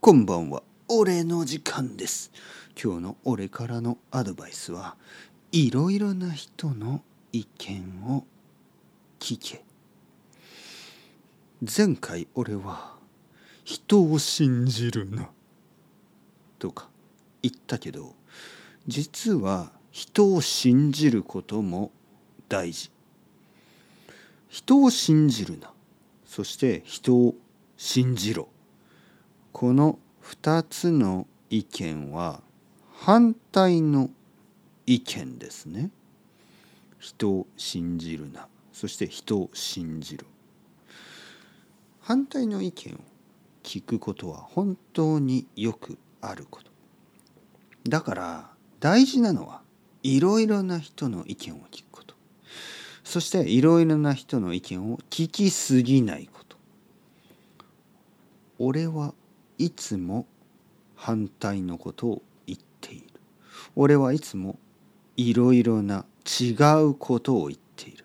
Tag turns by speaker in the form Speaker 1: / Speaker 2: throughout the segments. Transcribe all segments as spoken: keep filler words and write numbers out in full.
Speaker 1: こんばんは。俺の時間です。今日の俺からのアドバイスは、いろいろな人の意見を聞け。前回俺は人を信じるなとか言ったけど、実は人を信じることも大事。人を信じるな、そして人を信じろ。この二つの意見は反対の意見ですね。人を信じるな、そして人を信じろ。反対の意見を聞くことは本当によくあること。だから大事なのはいろいろな人の意見を聞くこと。そしていろいろな人の意見を聞きすぎないこと。俺はいつも反対のことを言っている。俺はいつもいろいろな違うことを言っている。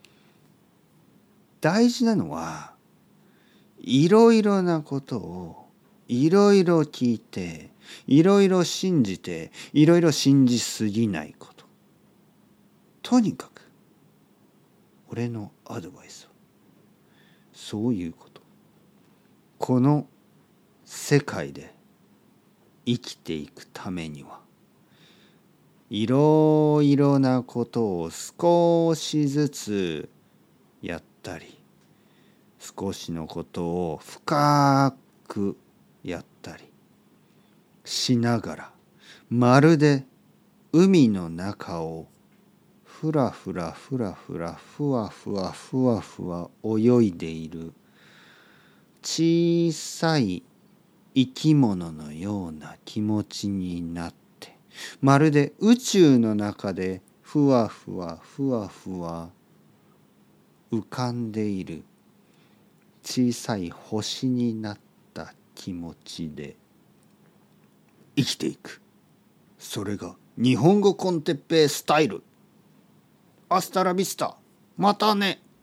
Speaker 1: 大事なのはいろいろなことをいろいろ聞いて、いろいろ信じて、いろいろ信じすぎないこと。とにかく俺のアドバイスはそういうこと。この世界で生きていくためにはいろいろなことを少しずつやったり、少しのことを深くやったりしながら、まるで海の中をふらふらふらふらふわふわふわふわ泳いでいる小さい生き物のような気持ちになって、まるで宇宙の中でふわふわふわふわ浮かんでいる小さい星になった気持ちで生きていく。それが日本語コンテッペイスタイル。アスタラビスタ。またね。